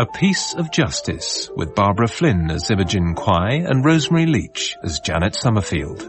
A Piece of Justice, with Barbara Flynn as Imogen Quay and Rosemary Leach as Janet Summerfield.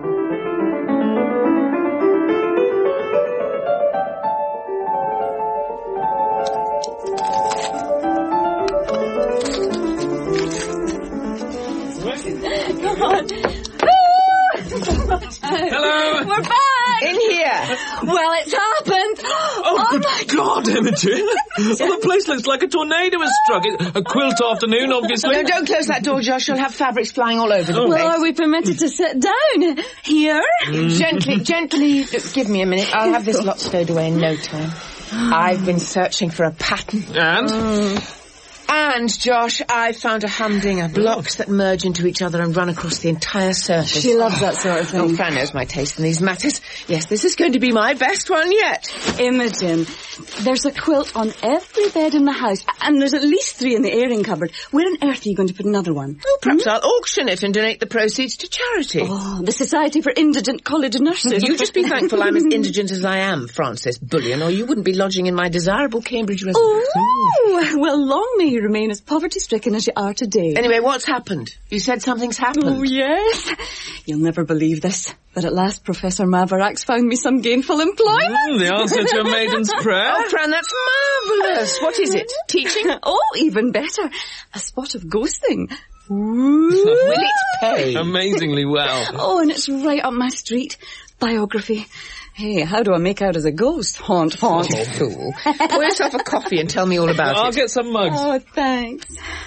Hello! We're back! In here! Well, it's happened! Oh good God, Imogen! The place looks like a tornado has struck it. A quilt afternoon, obviously. No, don't close that door, Josh. You'll have fabrics flying all over the place. Well, are we permitted to sit down? Here? Gently, give me a minute. I'll have this lot stowed away in no time. I've been searching for a pattern. And, Josh, I found a humdinger. Blocks that merge into each other and run across the entire surface. She loves that sort of thing. Oh, Fran knows my taste in these matters. Yes, this is going to be my best one yet. Imogen, there's a quilt on every bed in the house, and there's at least 3 in the airing cupboard. Where on earth are you going to put another one? Oh, perhaps I'll auction it and donate the proceeds to charity. Oh, the Society for Indigent College Nurses. You just be thankful I'm as indigent as I am, Frances Bullion, or you wouldn't be lodging in my desirable Cambridge residence. Oh, well, long may you remain as poverty-stricken as you are today. Anyway, what's happened? You said something's happened. Oh, yes. You'll never believe this, but at last Professor Maveracks found me some gainful employment. The answer to a maiden's prayer. Oh, Fran, that's marvellous. What is it? Teaching? Oh, even better. A spot of ghosting. Will it pay? Amazingly well. Oh, and it's right up my street. Biography. Hey, how do I make out as a ghost? Haunt. Oh, fool. Pour yourself a coffee and tell me all about it. I'll get some mugs. Oh, thanks.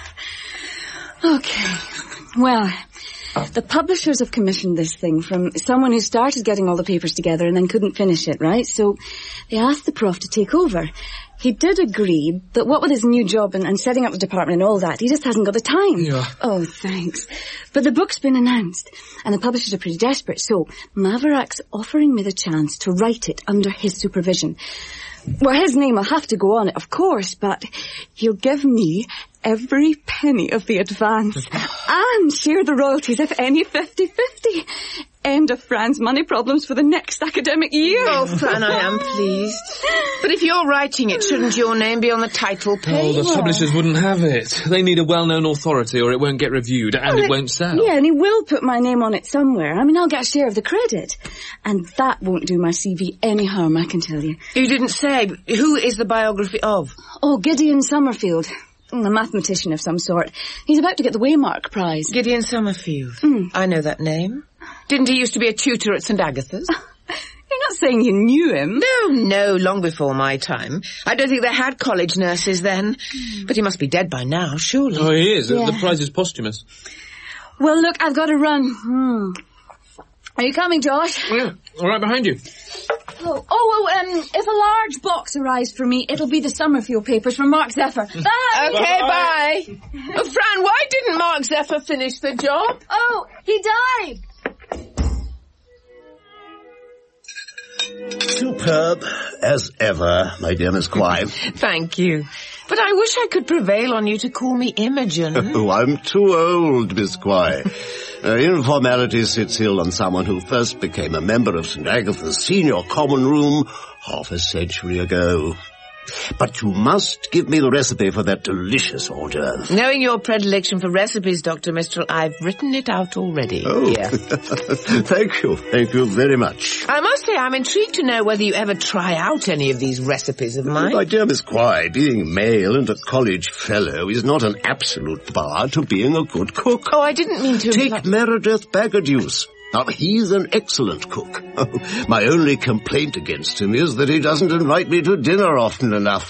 Okay. Well, the publishers have commissioned this thing from someone who started getting all the papers together and then couldn't finish it, right? So they asked the prof to take over. He did agree, but what with his new job and setting up the department and all that, he just hasn't got the time. Yeah. Oh, thanks. But the book's been announced, and the publishers are pretty desperate, so Maverack's offering me the chance to write it under his supervision. Well, his name will have to go on it, of course, but he'll give me every penny of the advance and share the royalties, if any, 50-50. End of Fran's money problems for the next academic year. Oh, Fran, I am pleased. But if you're writing it, shouldn't your name be on the title page? Oh, the publishers wouldn't have it. They need a well-known authority or it won't get reviewed and it won't sell. Yeah, and he will put my name on it somewhere. I mean, I'll get a share of the credit. And that won't do my CV any harm, I can tell you. You didn't say. Who is the biography of? Oh, Gideon Summerfield. A mathematician of some sort. He's about to get the Waymark Prize. Gideon Summerfield. I know that name. Didn't he used to be a tutor at St. Agatha's? You're not saying you knew him. No, long before my time. I don't think they had college nurses then. But he must be dead by now, surely. Oh, he is. Yeah. The prize is posthumous. Well, look, I've got to run. Are you coming, Josh? Yeah, all right behind you. If a large box arrives for me, it'll be the Summerfield papers from Mark Zephyr. Bye! Okay, bye. Oh, Fran, why didn't Mark Zephyr finish the job? Oh, he died! Superb, as ever, my dear Miss Quay. Thank you. But I wish I could prevail on you to call me Imogen. Oh, I'm too old, Miss Quay. Informality sits ill on someone who first became a member of St. Agatha's senior common room half a century ago. But you must give me the recipe for that delicious hors d'oeuvre. Knowing your predilection for recipes, Dr. Mistral, I've written it out already. Oh, Here. Thank you very much. I must say I'm intrigued to know whether you ever try out any of these recipes of mine. My dear Miss Quay, being male and a college fellow is not an absolute bar to being a good cook. Oh, I didn't mean to... Take Meredith Baggerduce. Now, he's an excellent cook. My only complaint against him is that he doesn't invite me to dinner often enough.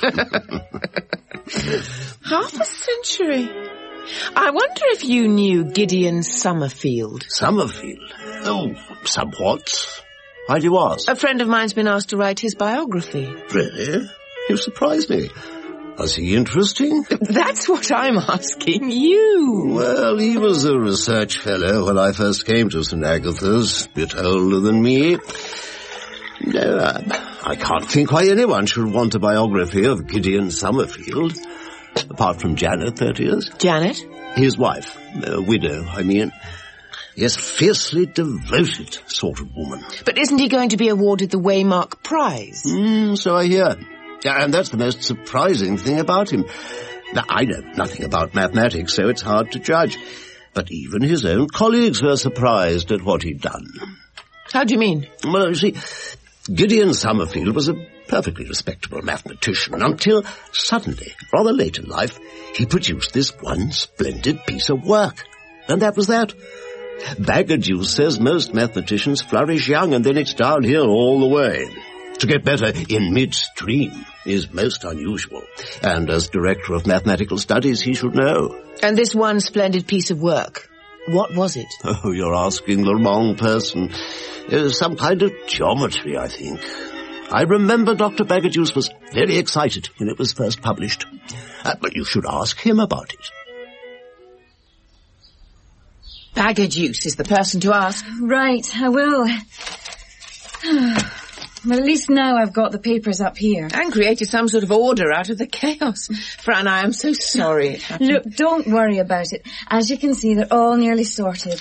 Half a century. I wonder if you knew Gideon Summerfield. Summerfield? Oh, somewhat. Why do you ask? A friend of mine's been asked to write his biography. Really? You surprise me. Was he interesting? That's what I'm asking you. Well, he was a research fellow when I first came to St. Agatha's, a bit older than me. No, I can't think why anyone should want a biography of Gideon Summerfield. Apart from Janet, that is. Janet? His wife. A widow, I mean. Yes, fiercely devoted sort of woman. But isn't he going to be awarded the Waymark Prize? So I hear. And that's the most surprising thing about him. Now, I know nothing about mathematics, so it's hard to judge. But even his own colleagues were surprised at what he'd done. How do you mean? Well, you see, Gideon Summerfield was a perfectly respectable mathematician until suddenly, rather late in life, he produced this one splendid piece of work. And that was that. Baggerjuice says most mathematicians flourish young and then it's downhill all the way. To get better in midstream is most unusual. And as Director of Mathematical Studies, he should know. And this one splendid piece of work, what was it? Oh, you're asking the wrong person. Some kind of geometry, I think. I remember Dr. Baggerjuice was very excited when it was first published. But you should ask him about it. Baggerjuice is the person to ask. Right, I will. Well, at least now I've got the papers up here. And created some sort of order out of the chaos. Fran, I am so sorry. Look, don't worry about it. As you can see, they're all nearly sorted.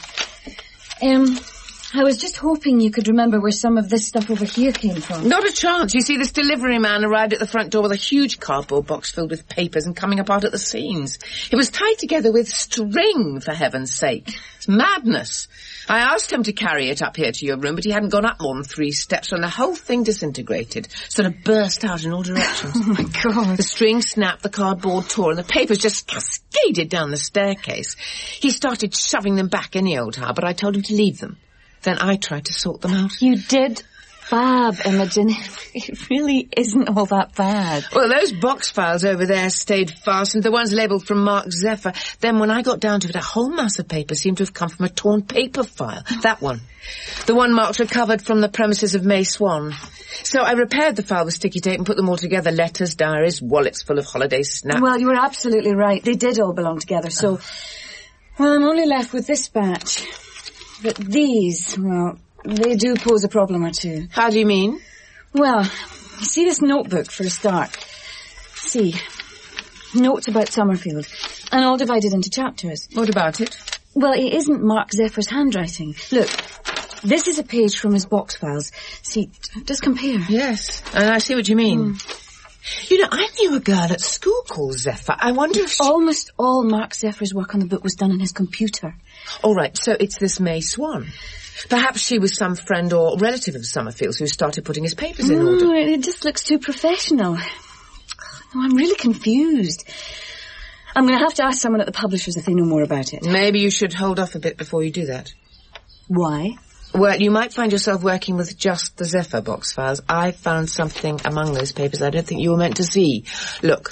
I was just hoping you could remember where some of this stuff over here came from. Not a chance. You see, this delivery man arrived at the front door with a huge cardboard box filled with papers and coming apart at the seams. It was tied together with string, for heaven's sake. It's madness. I asked him to carry it up here to your room, but he hadn't gone up more than 3 steps when the whole thing disintegrated. Sort of burst out in all directions. Oh, my God. The string snapped, the cardboard tore, and the papers just cascaded down the staircase. He started shoving them back any old how, but I told him to leave them. Then I tried to sort them out. You did fab, Imogen. It really isn't all that bad. Well, those box files over there stayed fastened, the ones labelled from Mark Zephyr. Then when I got down to it, a whole mass of paper seemed to have come from a torn paper file. That one. The one marked recovered from the premises of May Swan. So I repaired the file with sticky tape and put them all together. Letters, diaries, wallets full of holiday snaps. Well, you were absolutely right. They did all belong together, so... Well, I'm only left with this batch. But these, well, they do pose a problem or two. How do you mean? Well, you see this notebook for a start. See, notes about Summerfield, and all divided into chapters. What about it? Well, it isn't Mark Zephyr's handwriting. Look, this is a page from his box files. See, it does compare. Yes, and I see what you mean. You know, I knew a girl at school called Zephyr. I wonder if she... Almost all Mark Zephyr's work on the book was done on his computer. All right, so it's this May Swan. Perhaps she was some friend or relative of Summerfield's who started putting his papers in order. It just looks too professional. No, I'm really confused. I'm going to have to ask someone at the publishers if they know more about it. Maybe you should hold off a bit before you do that. Why? Well, you might find yourself working with just the Zephyr box files. I found something among those papers I don't think you were meant to see. Look.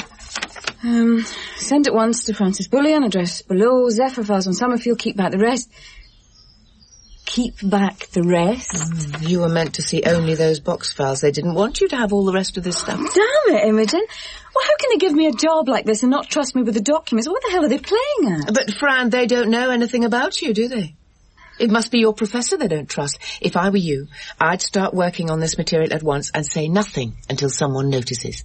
Send it once to Francis Bullion, address below, Zephyr files on Summerfield, keep back the rest. Keep back the rest? You were meant to see only those box files. They didn't want you to have all the rest of this stuff. Damn it, Imogen. Well, how can they give me a job like this and not trust me with the documents? What the hell are they playing at? But, Fran, they don't know anything about you, do they? It must be your professor they don't trust. If I were you, I'd start working on this material at once and say nothing until someone notices.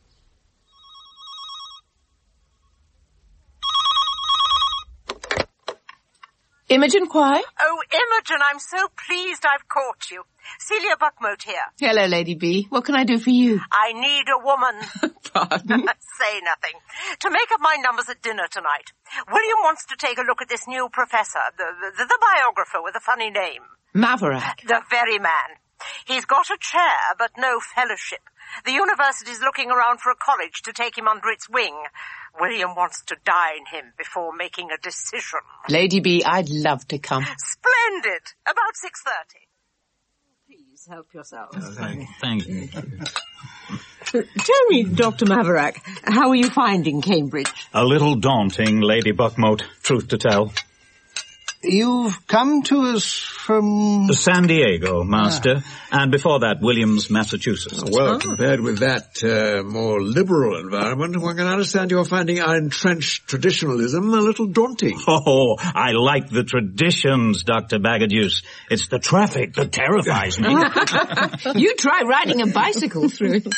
Imogen Quay? Oh, Imogen, I'm so pleased I've caught you. Celia Buckmote here. Hello, Lady B. What can I do for you? I need a woman. Pardon? Say nothing. To make up my numbers at dinner tonight. William wants to take a look at this new professor, the biographer with a funny name. Maverick. The very man. He's got a chair, but no fellowship. The university's looking around for a college to take him under its wing. William wants to dine him before making a decision. Lady B, I'd love to come. Splendid. About 6:30. Please help yourself. Thank you. Tell me, Dr. Maverick, how are you finding Cambridge? A little daunting, Lady Buckmote, truth to tell. You've come to us from... San Diego, Master, and before that, Williams, Massachusetts. Well, compared with that more liberal environment, one can understand you're finding our entrenched traditionalism a little daunting. Oh, I like the traditions, Dr. Baggerjuice. It's the traffic that terrifies me. You try riding a bicycle through it.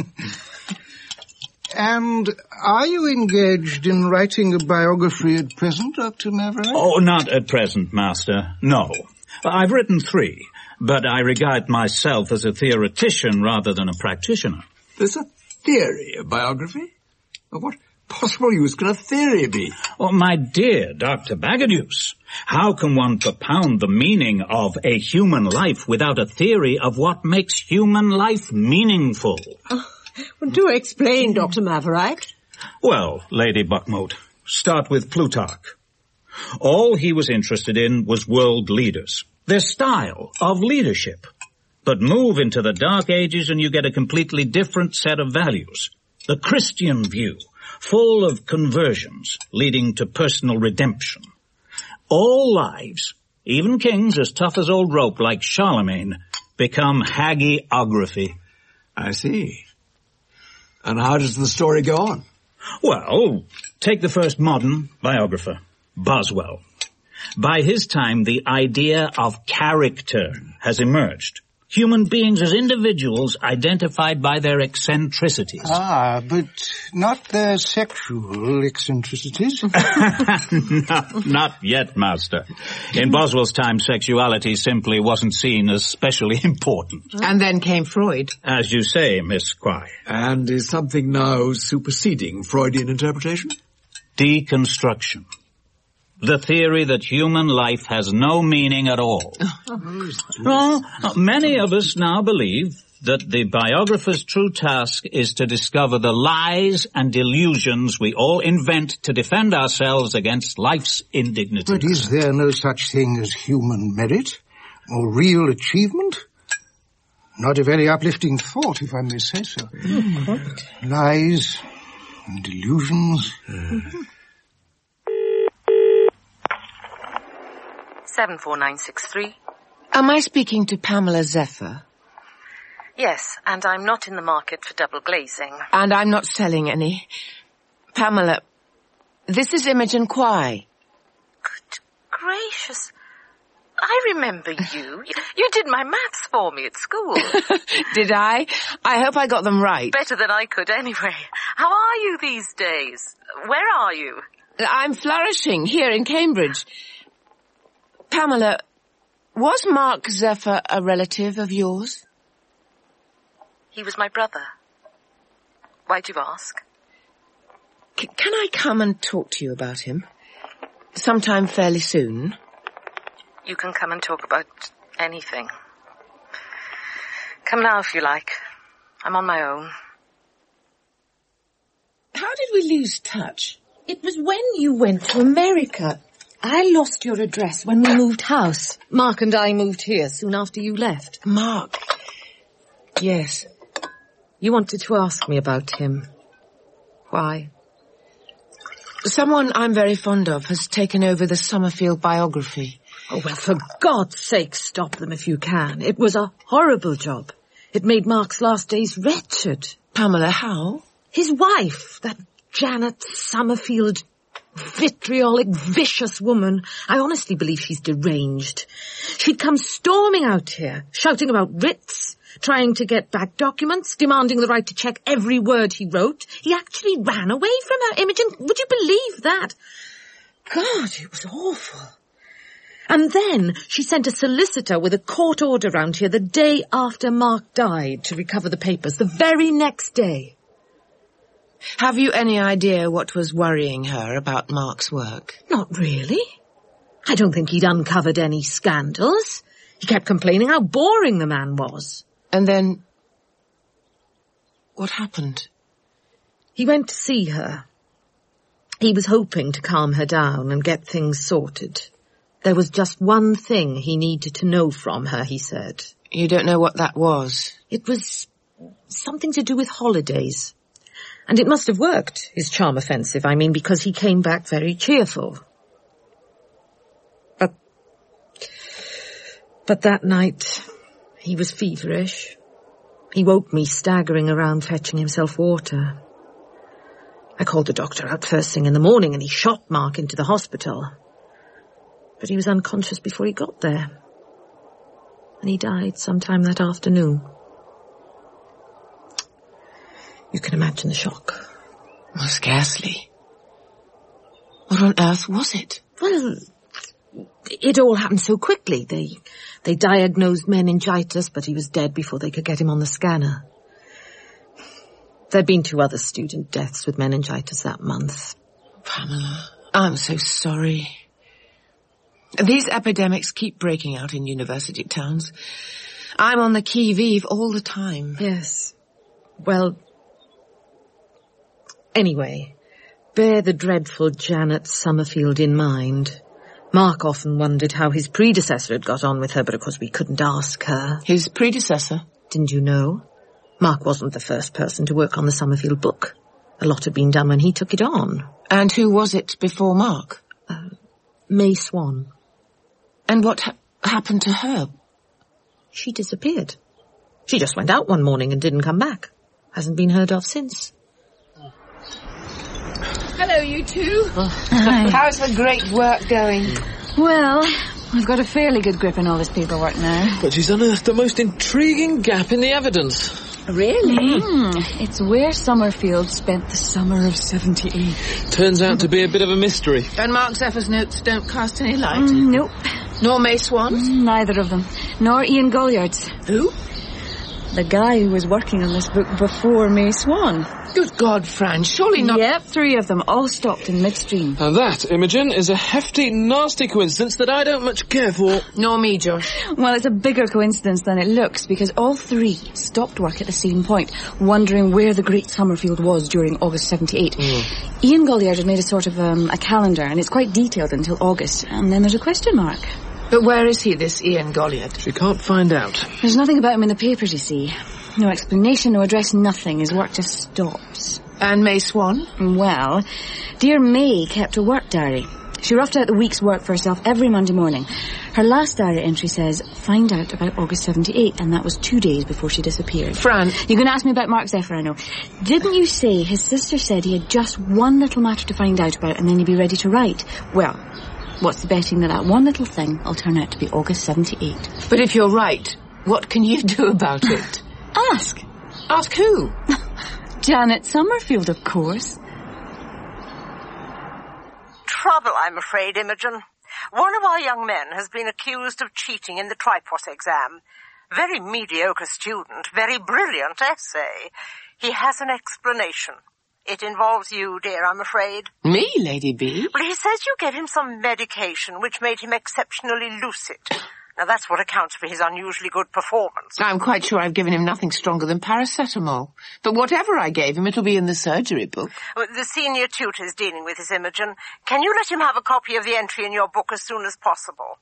And are you engaged in writing a biography at present, Dr. Maverick? Oh, not at present, Master. No. I've written 3, but I regard myself as a theoretician rather than a practitioner. There's a theory of biography? What possible use can a theory be? Oh, my dear Dr. Bagaduce, how can one propound the meaning of a human life without a theory of what makes human life meaningful? Well, do explain, Dr. Maverick. Well, Lady Buckmote, start with Plutarch. All he was interested in was world leaders, their style of leadership. But move into the Dark Ages and you get a completely different set of values. The Christian view, full of conversions, leading to personal redemption. All lives, even kings as tough as old rope like Charlemagne, become hagiography. I see. And how does the story go on? Well, take the first modern biographer, Boswell. By his time, the idea of character has emerged. Human beings as individuals identified by their eccentricities. Ah, but not their sexual eccentricities. Not yet, Master. In Boswell's time, sexuality simply wasn't seen as specially important. And then came Freud. As you say, Miss Quay. And is something now superseding Freudian interpretation? Deconstruction. The theory that human life has no meaning at all. Well, many of us now believe that the biographer's true task is to discover the lies and delusions we all invent to defend ourselves against life's indignities. But is there no such thing as human merit or real achievement? Not a very uplifting thought, if I may say so. Lies and delusions. 74963. Am I speaking to Pamela Zephyr? Yes, and I'm not in the market for double glazing. And I'm not selling any. Pamela, this is Imogen Quay. Good gracious. I remember you. You did my maths for me at school. Did I? I hope I got them right. Better than I could anyway. How are you these days? Where are you? I'm flourishing here in Cambridge. Pamela, was Mark Zephyr a relative of yours? He was my brother. Why'd you ask? Can I come and talk to you about him? Sometime fairly soon? You can come and talk about anything. Come now if you like. I'm on my own. How did we lose touch? It was when you went to America. I lost your address when we moved house. Mark and I moved here soon after you left. Mark? Yes. You wanted to ask me about him. Why? Someone I'm very fond of has taken over the Summerfield biography. Oh, well, for God's sake, stop them if you can. It was a horrible job. It made Mark's last days wretched. Pamela, how? His wife, that Janet Summerfield, vitriolic, vicious woman. I honestly believe she's deranged. She'd come storming out here, shouting about writs, trying to get back documents, demanding the right to check every word he wrote. He actually ran away from her, Imogen. Would you believe that? God, it was awful. And then she sent a solicitor with a court order round here the day after Mark died to recover the papers, the very next day. Have you any idea what was worrying her about Mark's work? Not really. I don't think he'd uncovered any scandals. He kept complaining how boring the man was. And then, what happened? He went to see her. He was hoping to calm her down and get things sorted. There was just one thing he needed to know from her, he said. You don't know what that was? It was something to do with holidays. And it must have worked, his charm offensive, because he came back very cheerful. But that night, he was feverish. He woke me staggering around fetching himself water. I called the doctor out first thing in the morning and he shot Mark into the hospital. But he was unconscious before he got there. And he died sometime that afternoon. You can imagine the shock. Well, scarcely. What on earth was it? Well, it all happened so quickly. They diagnosed meningitis, but he was dead before they could get him on the scanner. There'd been 2 other student deaths with meningitis that month. Pamela, I'm so sorry. These epidemics keep breaking out in university towns. I'm on the qui-vive all the time. Yes. Well, anyway, bear the dreadful Janet Summerfield in mind. Mark often wondered how his predecessor had got on with her, but of course we couldn't ask her. His predecessor? Didn't you know? Mark wasn't the first person to work on the Summerfield book. A lot had been done when he took it on. And who was it before Mark? May Swan. And what happened to her? She disappeared. She just went out one morning and didn't come back. Hasn't been heard of since. Hello, you two. Hi. How's the great work going? Well, we've got a fairly good grip on all this paperwork now. But she's unearthed the most intriguing gap in the evidence. Really? It's where Summerfield spent the summer of 78. Turns out to be a bit of a mystery. And Mark Zephyr's notes don't cast any light? Nope. Nor May Swan's? Neither of them. Nor Ian Golliard's. Who? The guy who was working on this book before May Swan. Good God, Fran, surely not... Yep, 3 of them, all stopped in midstream. Now that, Imogen, is a hefty, nasty coincidence that I don't much care for. Nor me, Josh. Well, it's a bigger coincidence than it looks, because all 3 stopped work at the same point, wondering where the great Summerfield was during August 78. Ian Golliard had made a sort of a calendar, and it's quite detailed until August, and then there's a question mark. But where is he, this Ian Golliard? She can't find out. There's nothing about him in the papers, you see. No explanation, no address, nothing. His work just stops. And May Swan? Well, dear May kept a work diary. She roughed out the week's work for herself every Monday morning. Her last diary entry says, find out about August 78, and that was 2 days before she disappeared. Fran. You're going to ask me about Mark Zephyr, I know. Didn't you say his sister said he had just one little matter to find out about and then he'd be ready to write? Well, what's the betting that one little thing will turn out to be August 78? But if you're right, what can you do about it? Ask. Ask who? Janet Summerfield, of course. Trouble, I'm afraid, Imogen. One of our young men has been accused of cheating in the Tripos exam. Very mediocre student, very brilliant essay. He has an explanation. It involves you, dear, I'm afraid. Me, Lady B? Well, he says you gave him some medication which made him exceptionally lucid. Now, that's what accounts for his unusually good performance. I'm quite sure I've given him nothing stronger than paracetamol. But whatever I gave him, it'll be in the surgery book. Well, the senior tutor's dealing with his Imogen. Can you let him have a copy of the entry in your book as soon as possible?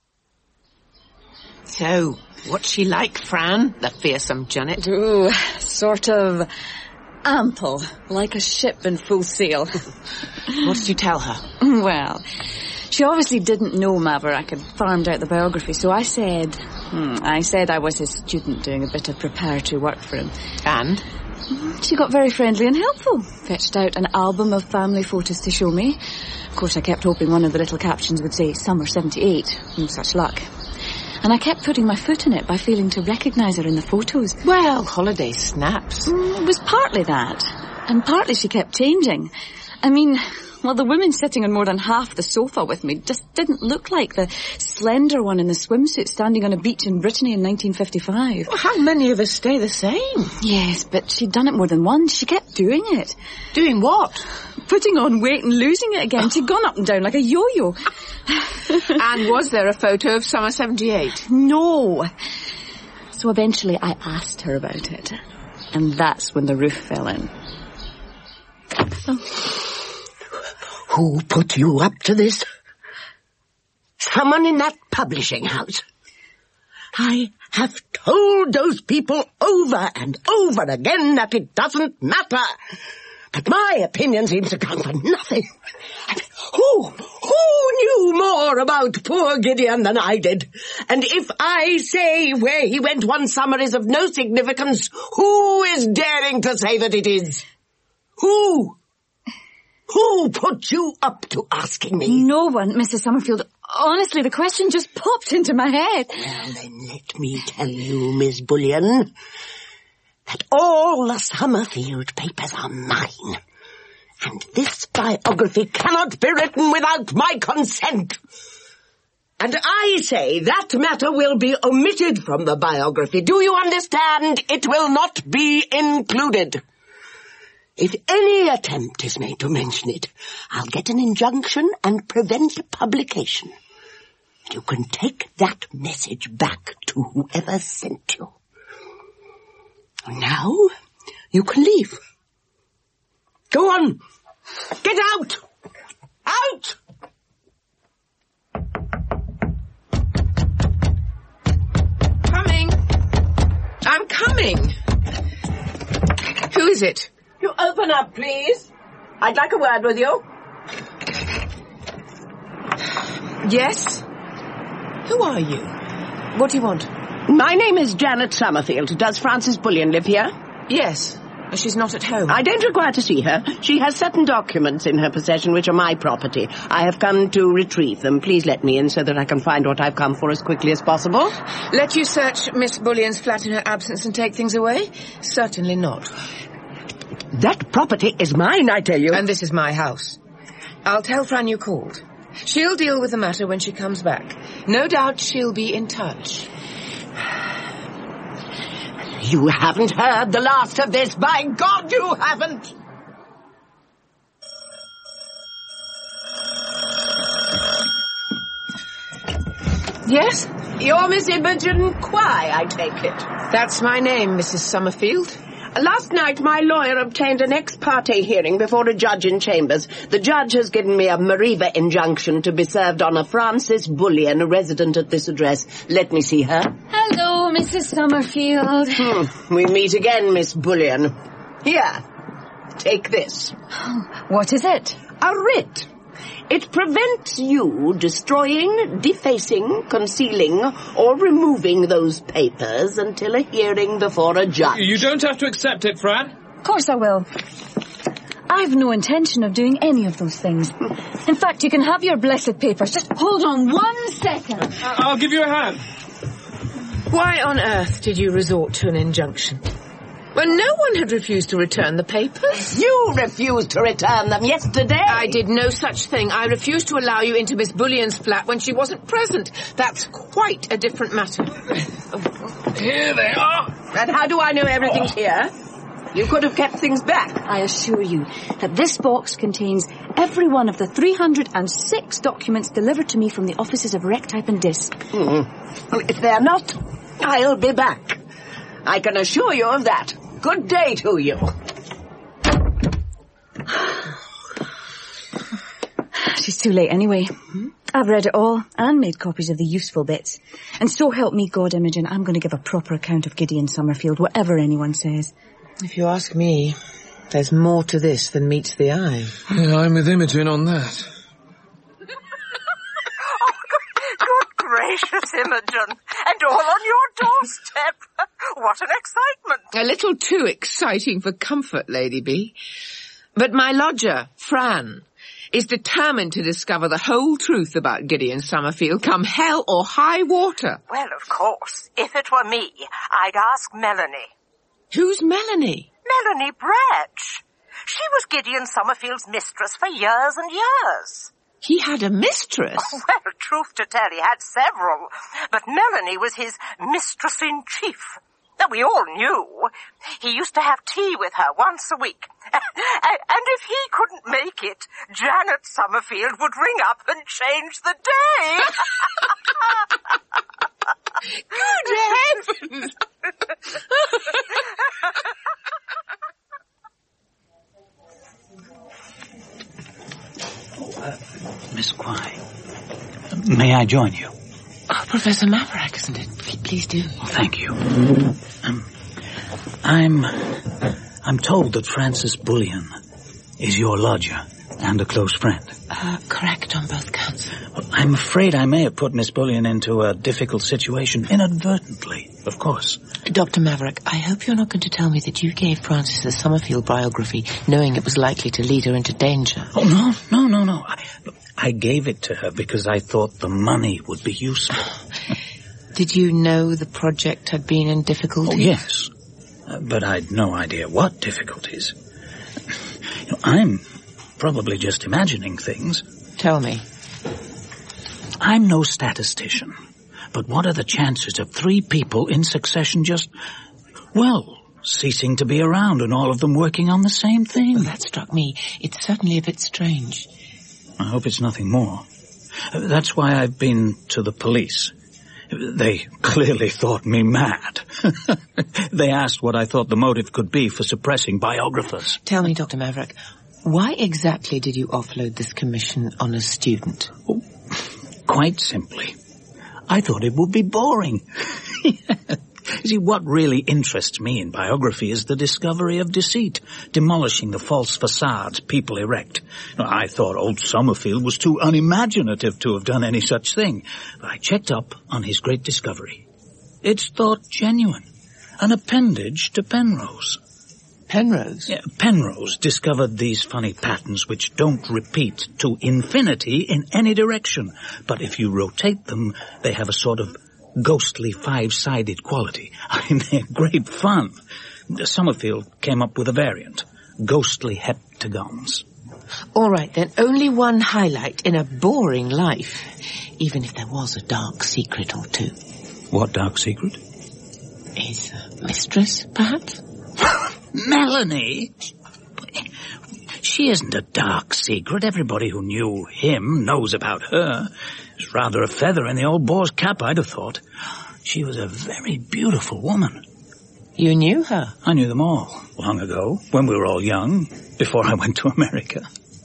So, what's she like, Fran, the fearsome Janet? Ooh, sort of ample, like a ship in full sail. What did you tell her? Well, she obviously didn't know Maverick had farmed out the biography, so I said I was his student doing a bit of preparatory work for him. And? She got very friendly and helpful. Fetched out an album of family photos to show me. Of course, I kept hoping one of the little captions would say Summer 78. No such luck. And I kept putting my foot in it by failing to recognise her in the photos. Well, holiday snaps. It was partly that. And partly she kept changing. I mean, well, the women sitting on more than half the sofa with me just didn't look like the slender one in the swimsuit standing on a beach in Brittany in 1955. Well, how many of us stay the same? Yes, but she'd done it more than once. She kept doing it. Doing what? Putting on weight and losing it again. She'd gone up and down like a yo-yo. And was there a photo of summer 78? No. So eventually I asked her about it. And that's when the roof fell in. Who put you up to this? Someone in that publishing house. I have told those people over and over again that it doesn't matter. But my opinion seems to count for nothing. Who knew more about poor Gideon than I did? And if I say where he went one summer is of no significance, who is daring to say that it is? Who put you up to asking me? No one, Mrs. Summerfield. Honestly, the question just popped into my head. Well, then let me tell you, Miss Bullion, that all the Summerfield papers are mine. And this biography cannot be written without my consent. And I say that matter will be omitted from the biography. Do you understand? It will not be included. If any attempt is made to mention it, I'll get an injunction and prevent publication. You can take that message back to whoever sent you. Now, you can leave. Go on. Get out! Out! Coming. I'm coming. Who is it? You open up, please. I'd like a word with you. Yes? Who are you? What do you want? My name is Janet Summerfield. Does Frances Bullion live here? Yes. She's not at home. I don't require to see her. She has certain documents in her possession which are my property. I have come to retrieve them. Please let me in so that I can find what I've come for as quickly as possible. Let you search Miss Bullion's flat in her absence and take things away? Certainly not. That property is mine, I tell you. And this is my house. I'll tell Fran you called. She'll deal with the matter when she comes back. No doubt she'll be in touch. You haven't heard the last of this. By God, you haven't! Yes? You're Miss Imogen Quay, I take it. That's my name, Mrs. Summerfield. Last night, my lawyer obtained an ex parte hearing before a judge in chambers. The judge has given me a Mariva injunction to be served on a Frances Bullion, a resident at this address. Let me see her. Hello, Mrs. Summerfield. We meet again, Miss Bullion. Here, take this. What is it? A writ. It prevents you destroying, defacing, concealing, or removing those papers until a hearing before a judge. You don't have to accept it, Fran. Of course I will. I've no intention of doing any of those things. In fact, you can have your blessed papers. Just hold on 1 second. I'll give you a hand. Why on earth did you resort to an injunction? When no one had refused to return the papers. You refused to return them yesterday. I did no such thing. I refused to allow you into Miss Bullion's flat when she wasn't present. That's quite a different matter. Here they are. And how do I know everything's here? You could have kept things back. I assure you that this box contains every one of the 306 documents delivered to me from the offices of Rectype and Disc. Well, if they're not, I'll be back. I can assure you of that. Good day to you. She's too late anyway. I've read it all and made copies of the useful bits. And so help me God, Imogen, I'm going to give a proper account of Gideon Summerfield, whatever anyone says. If you ask me, there's more to this than meets the eye. Yeah, I'm with Imogen on that. Good gracious, Imogen. And all on your doorstep. What an excitement. A little too exciting for comfort, Lady B. But my lodger, Fran, is determined to discover the whole truth about Gideon Summerfield, come hell or high water. Well, of course, if it were me, I'd ask Melanie. Who's Melanie? Melanie Bratch. She was Gideon Summerfield's mistress for years and years. He had a mistress? Oh, well, truth to tell, he had several. But Melanie was his mistress-in-chief. That we all knew. He used to have tea with her once a week. And if he couldn't make it, Janet Summerfield would ring up and change the day. Good heavens! Miss Quay, may I join you? Oh, Professor Maverick, isn't it? Please do. Oh, thank you. I'm told that Frances Bullion is your lodger and a close friend. Correct on both counts. Well, I'm afraid I may have put Miss Bullion into a difficult situation inadvertently, of course. Dr. Maverick, I hope you're not going to tell me that you gave Frances the Summerfield biography knowing it was likely to lead her into danger. Oh, no. I gave it to her because I thought the money would be useful. Did you know the project had been in difficulties? Oh, yes. But I'd no idea what difficulties. I'm probably just imagining things. Tell me. I'm no statistician. But what are the chances of 3 people in succession just, ceasing to be around and all of them working on the same thing. Well, that struck me. It's certainly a bit strange. I hope it's nothing more. That's why I've been to the police. They clearly thought me mad. They asked what I thought the motive could be for suppressing biographers. Tell me, Dr. Maverick, why exactly did you offload this commission on a student? Oh, quite simply, I thought it would be boring. You see, what really interests me in biography is the discovery of deceit, demolishing the false facades people erect. I thought old Summerfield was too unimaginative to have done any such thing, but I checked up on his great discovery. It's thought genuine, an appendage to Penrose. Penrose? Yeah, Penrose discovered these funny patterns which don't repeat to infinity in any direction, but if you rotate them, they have a sort of ghostly five-sided quality. I mean, they're great fun. Summerfield came up with a variant, ghostly heptagons. All right, then, only one highlight in a boring life, even if there was a dark secret or two. What dark secret? His mistress, perhaps? Melanie? She isn't a dark secret. Everybody who knew him knows about her. It's rather a feather in the old boar's cap, I'd have thought. She was a very beautiful woman. You knew her? I knew them all, long ago, when we were all young, before I went to America.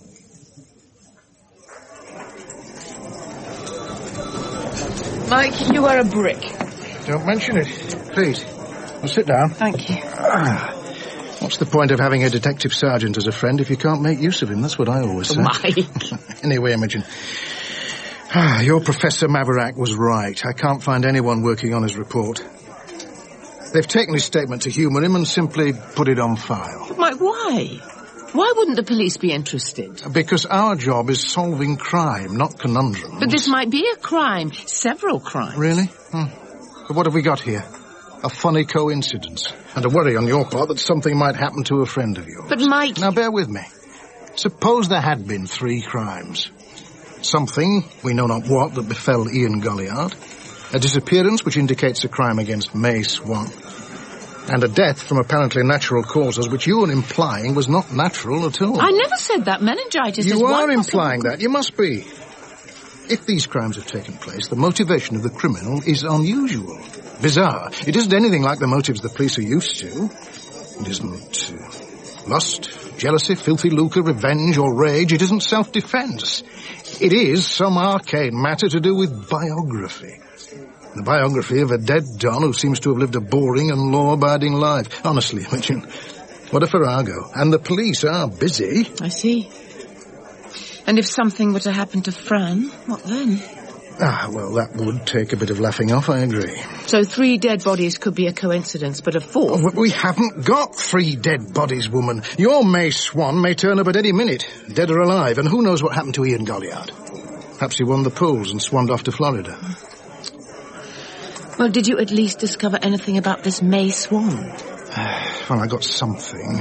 Mike, you are a brick. Don't mention it. Please. Well, sit down. Thank you. What's the point of having a detective sergeant as a friend if you can't make use of him? That's what I always say. Mike. Anyway, Imogen. Your Professor Maverick was right. I can't find anyone working on his report. They've taken his statement to humour him and simply put it on file. Mike, why? Why wouldn't the police be interested? Because our job is solving crime, not conundrums. But this might be a crime. Several crimes. Really? But what have we got here? A funny coincidence. And a worry on your part that something might happen to a friend of yours. But Mike... Now, bear with me. Suppose there had been 3 crimes. Something, we know not what, that befell Ian Golliard. A disappearance which indicates a crime against May Swan. And a death from apparently natural causes which you are implying was not natural at all. I never said that. Meningitis is one... You are implying that. You must be. If these crimes have taken place, the motivation of the criminal is unusual. Bizarre. It isn't anything like the motives the police are used to. It isn't lust, jealousy, filthy lucre, revenge or rage. It isn't self-defense. It is some arcane matter to do with biography. The biography of a dead Don who seems to have lived a boring and law-abiding life. Honestly, Imogen, what a farrago. And the police are busy. I see. And if something were to happen to Fran, what then? Well, that would take a bit of laughing off, I agree. So 3 dead bodies could be a coincidence, but a 4th... Oh, we haven't got 3 dead bodies, woman. Your May Swan may turn up at any minute, dead or alive, and who knows what happened to Ian Golliard. Perhaps he won the polls and swanned off to Florida. Well, did you at least discover anything about this May Swan? Well, I got something.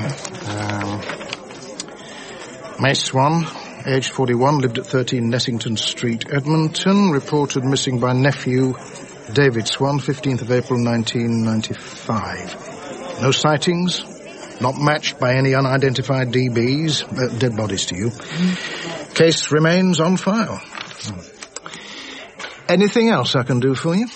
May Swan, aged 41, lived at 13 Nessington Street, Edmonton, reported missing by nephew David Swan, 15th of April 1995. No sightings, not matched by any unidentified DBs, dead bodies to you. Case remains on file. Anything else I can do for you?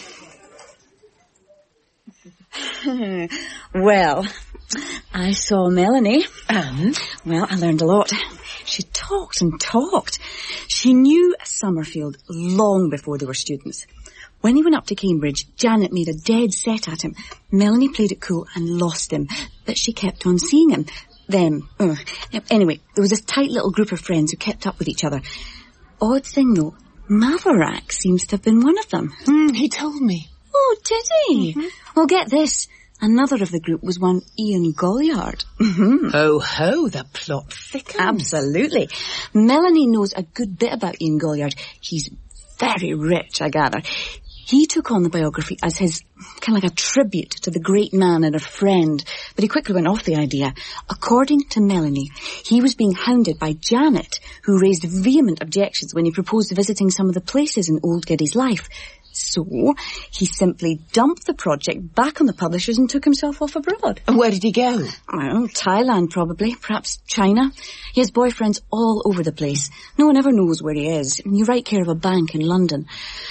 Well, I saw Melanie. And? Well, I learned a lot. She talked and talked. She knew Summerfield long before they were students. When he went up to Cambridge, Janet made a dead set at him. Melanie played it cool and lost him, but she kept on seeing him. Them. Anyway, there was this tight little group of friends who kept up with each other. Odd thing, though, Maverick seems to have been one of them. He told me. Oh, did he? Mm-hmm. Well, get this. Another of the group was one Ian Golliard. Ho, ho, the plot thickens. Absolutely. Melanie knows a good bit about Ian Golliard. He's very rich, I gather. He took on the biography as his kind of like a tribute to the great man and a friend, but he quickly went off the idea. According to Melanie, he was being hounded by Janet, who raised vehement objections when he proposed visiting some of the places in old Giddy's life. So he simply dumped the project back on the publishers and took himself off abroad. And where did he go? Well, Thailand probably, perhaps China. He has boyfriends all over the place. No one ever knows where he is. You write care of a bank in London.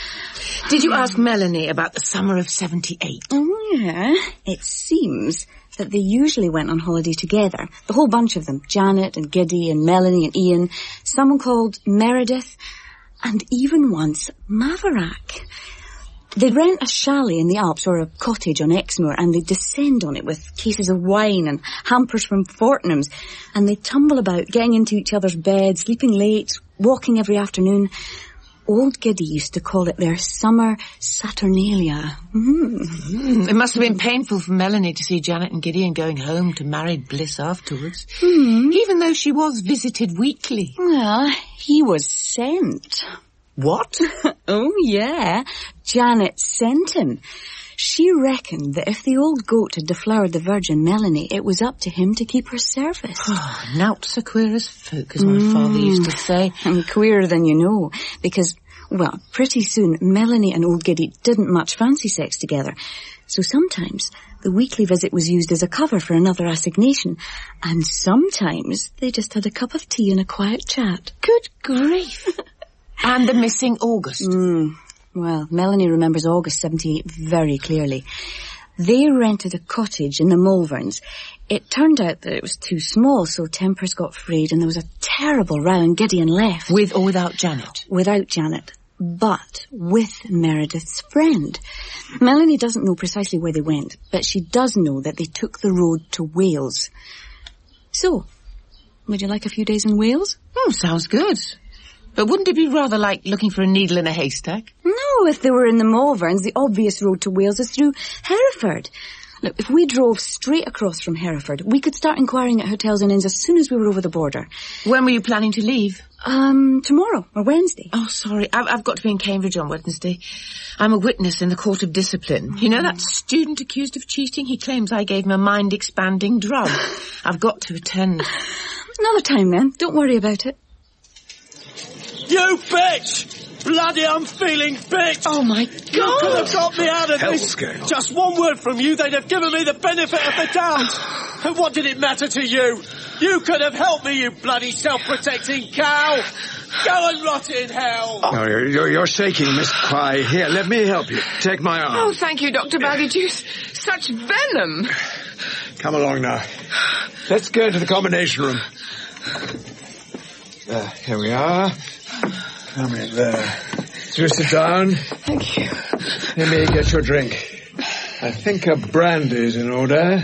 Did you ask Melanie about the summer of 78? Oh, yeah. It seems that they usually went on holiday together. The whole bunch of them. Janet and Giddy and Melanie and Ian. Someone called Meredith. And even once, Maverick. They'd rent a chalet in the Alps or a cottage on Exmoor and they'd descend on it with cases of wine and hampers from Fortnum's and they'd tumble about, getting into each other's beds, sleeping late, walking every afternoon. Old Giddy used to call it their summer Saturnalia. It must have been painful for Melanie to see Janet and Gideon going home to married bliss afterwards. Even though she was visited weekly. Well, he was sent. What? Oh, yeah. Janet sent him. She reckoned that if the old goat had deflowered the Virgin Melanie, it was up to him to keep her service. Nowt's a queer as folk, as my father used to say. And queerer than you know, because, well, pretty soon Melanie and old Giddy didn't much fancy sex together. So sometimes the weekly visit was used as a cover for another assignation, and sometimes they just had a cup of tea and a quiet chat. Good grief. And the missing August. Well, Melanie remembers August 78 very clearly. They rented a cottage in the Malverns. It turned out that it was too small, so tempers got frayed and there was a terrible row and Gideon left. With or without Janet? Without Janet, but with Meredith's friend. Melanie doesn't know precisely where they went, but she does know that they took the road to Wales. So, would you like a few days in Wales? Sounds good. But wouldn't it be rather like looking for a needle in a haystack? No, if they were in the Malverns, the obvious road to Wales is through Hereford. Look, if we drove straight across from Hereford, we could start inquiring at hotels and inns as soon as we were over the border. When were you planning to leave? Tomorrow or Wednesday. Oh, sorry. I've got to be in Cambridge on Wednesday. I'm a witness in the court of discipline. You know that student accused of cheating? He claims I gave him a mind-expanding drug. I've got to attend. Another time then. Don't worry about it. You bitch! Bloody unfeeling bitch! Oh, my God! You could have got me out of this. Just one word from you, they'd have given me the benefit of the doubt. And what did it matter to you? You could have helped me, you bloody self-protecting cow. Go and rot in hell. Oh, you're shaking, Miss Quay. Here, let me help you. Take my arm. Oh, thank you, Dr. Baggyjuice. Such venom. Come along now. Let's go into the combination room. Here we are. Come in there. Do sit down. Thank you. Let me get your drink. I think a brandy's in order.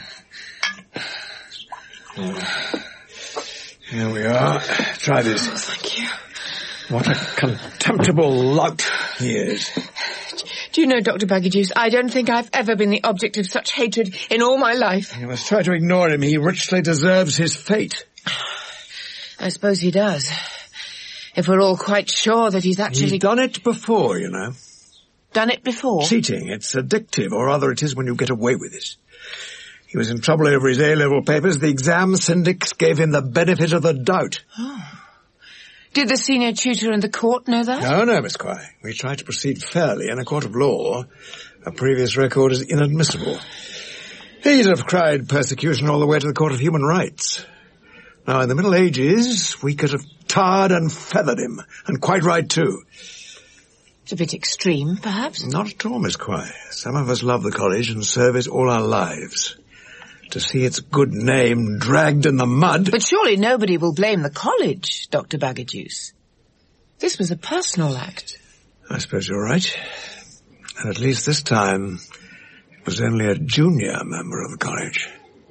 Here we are. Try this. Oh, thank you. What a contemptible lout he is. Do you know, Dr. Baggyjuice, I don't think I've ever been the object of such hatred in all my life. You must try to ignore him. He richly deserves his fate. I suppose he does. If we're all quite sure that he's actually... He's done it before, you know. Done it before? Cheating. It's addictive, or rather it is when you get away with it. He was in trouble over his A-level papers. The exam syndics gave him the benefit of the doubt. Oh. Did the senior tutor in the court know that? No, Miss Quay. We tried to proceed fairly. In a court of law, a previous record is inadmissible. He'd have cried persecution all the way to the Court of Human Rights. Now, in the Middle Ages, we could have tarred and feathered him, and quite right, too. It's a bit extreme, perhaps? Not at all, Miss Quay. Some of us love the college and serve it all our lives. To see its good name dragged in the mud... But surely nobody will blame the college, Dr. Baggyjuice. This was a personal act. I suppose you're right. And at least this time, it was only a junior member of the college.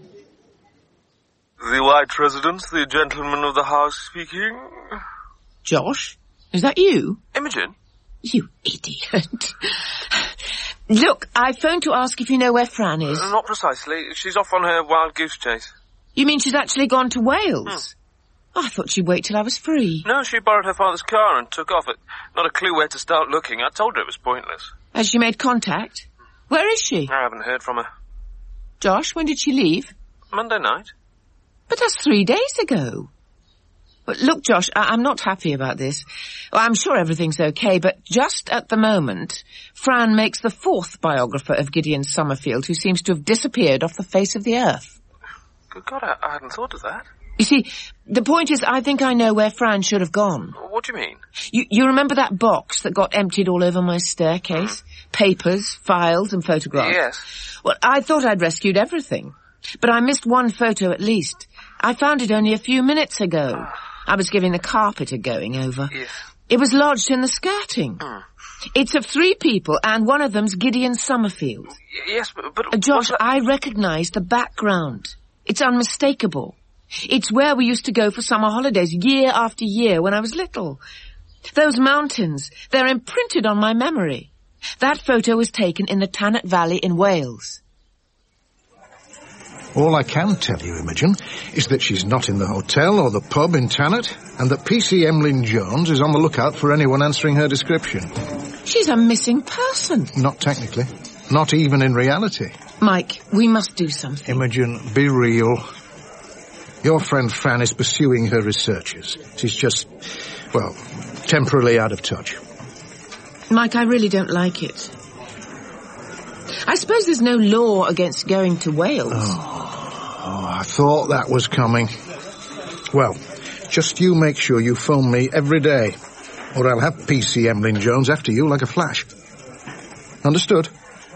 The White Residence, the gentleman of the house speaking. Josh? Is that you? Imogen? You idiot. Look, I phoned to ask if you know where Fran is. Not precisely. She's off on her wild goose chase. You mean she's actually gone to Wales? I thought she'd wait till I was free. No, she borrowed her father's car and took off. Not a clue where to start looking. I told her it was pointless. Has she made contact? Where is she? I haven't heard from her. Josh, when did she leave? Monday night. But that's 3 days ago. But look, Josh, I'm not happy about this. Well, I'm sure everything's okay, but just at the moment, Fran makes the 4th biographer of Gideon Summerfield who seems to have disappeared off the face of the earth. Good God, I hadn't thought of that. You see, the point is I think I know where Fran should have gone. What do you mean? You remember that box that got emptied all over my staircase? Papers, files and photographs? Yes. Well, I thought I'd rescued everything. But I missed one photo at least. I found it only a few minutes ago. I was giving the carpet a going over. Yes. It was lodged in the skirting. It's of 3 people, and one of them's Gideon Summerfield. Yes, but Josh, I recognise the background. It's unmistakable. It's where we used to go for summer holidays year after year when I was little. Those mountains, they're imprinted on my memory. That photo was taken in the Tanat Valley in Wales. All I can tell you, Imogen, is that she's not in the hotel or the pub in Tanat, and that PC Emlyn Jones is on the lookout for anyone answering her description. She's a missing person. Not technically. Not even in reality. Mike, we must do something. Imogen, be real. Your friend Fran is pursuing her researches. She's just, well, temporarily out of touch. Mike, I really don't like it. I suppose there's no law against going to Wales. Oh, I thought that was coming. Well, just you make sure you phone me every day, or I'll have PC Emlyn Jones after you like a flash. Understood?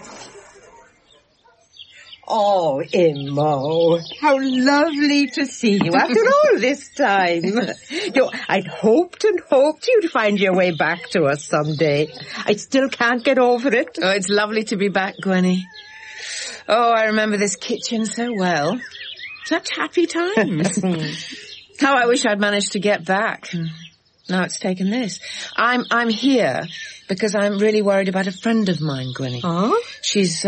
Oh, Immo, how lovely to see you after all this time. I'd hoped and hoped you'd find your way back to us someday. I still can't get over it. Oh, it's lovely to be back, Gwenny. Oh, I remember this kitchen so well. Such happy times. How I wish I'd managed to get back. Now it's taken this. I'm here because I'm really worried about a friend of mine, Gwenny. Oh? She's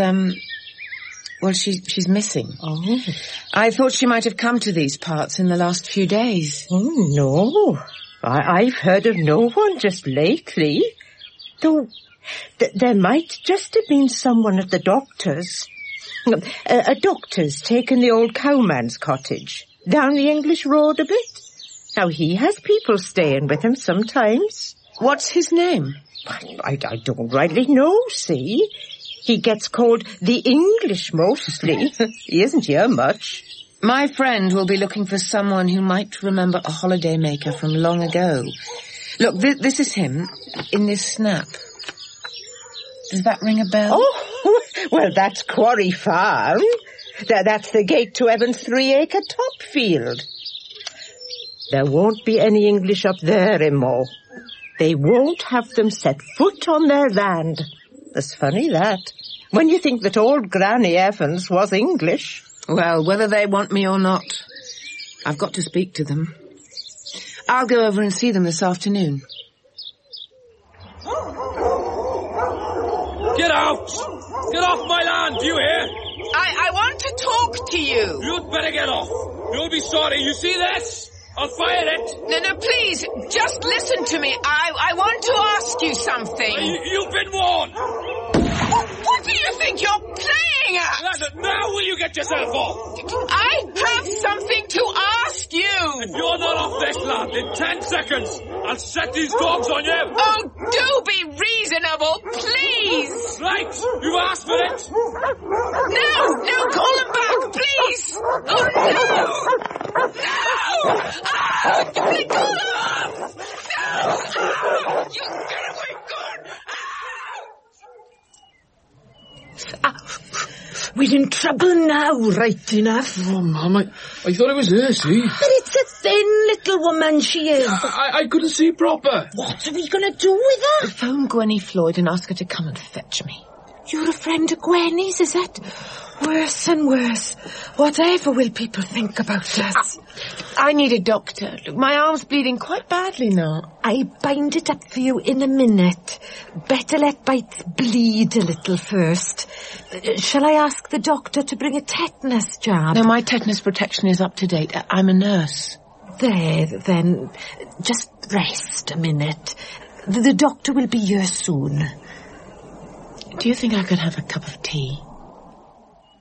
missing. Oh. I thought she might have come to these parts in the last few days. Oh, no. I've heard of no one just lately. Though, there might just have been someone at the doctor's. A doctor's taken the old cowman's cottage down the English road a bit. Now, he has people staying with him sometimes. What's his name? I don't rightly know, see? He gets called the English mostly. He isn't here much. My friend will be looking for someone who might remember a holiday maker from long ago. Look, this is him in this snap. Does that ring a bell? Oh, well, that's Quarry Farm. That's the gate to Evan's 3-acre top field. There won't be any English up there, Immo. They won't have them set foot on their land. It's funny, that. When you think that old Granny Evans was English. Well, whether they want me or not, I've got to speak to them. I'll go over and see them this afternoon. Get out! Get off my land, do you hear? I want to talk to you. You'd better get off. You'll be sorry. You see this? I'll fire it. No, please, just listen to me. I want to ask you something. You've been warned. What do you think you're playing at? Now will you get yourself off? I have something to ask you. If you're not off this land in 10 seconds, I'll set these dogs on you. Oh, do be reasonable, please. Right, you've asked for it. No, call them back, please. Oh, no. Ah, don't call them off. No. You get away, God. We're in trouble now, right enough. Oh, Mum, I thought it was her, see? But it's a thin little woman she is. I couldn't see proper. What are we going to do with her? Phone Gwenny Floyd and ask her to come and fetch me. You're a friend of Gwenny's, is it? Worse and worse. Whatever will people think about us? I need a doctor. My arm's bleeding quite badly now. I bind it up for you in a minute. Better let bites bleed a little first. Shall I ask the doctor to bring a tetanus jab? No, my tetanus protection is up to date. I'm a nurse. There, then. Just rest a minute. The doctor will be here soon. Do you think I could have a cup of tea?